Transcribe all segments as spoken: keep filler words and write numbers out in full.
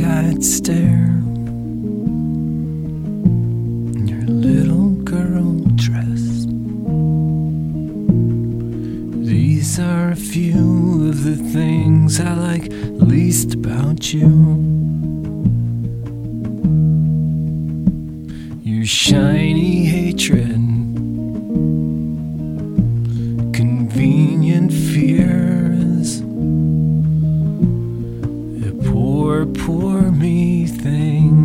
cockeyed stare, your little girl dress. These are a few of the things I like least about you. Your shiny hatred, convenient fears, a poor, poor me thing,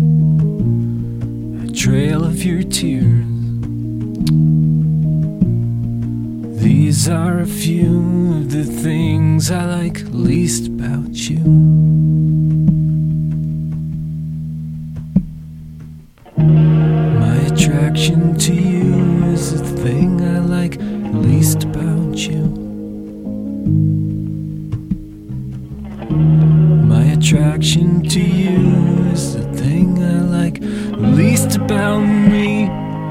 a trail of your tears. These are a few of the things I like least about you. My attraction to you is the thing I like least about you. My attraction to you is the thing I like least about me.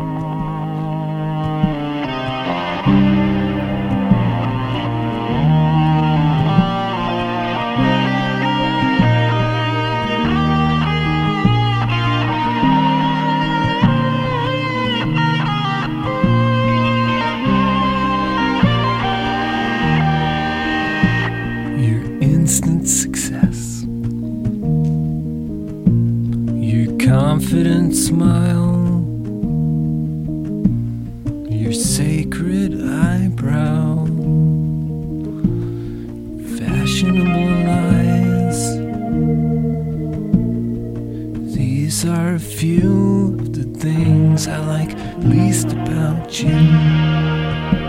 Instant success, your confident smile, your sacred eyebrow, fashionable eyes. These are a few of the things I like least about you.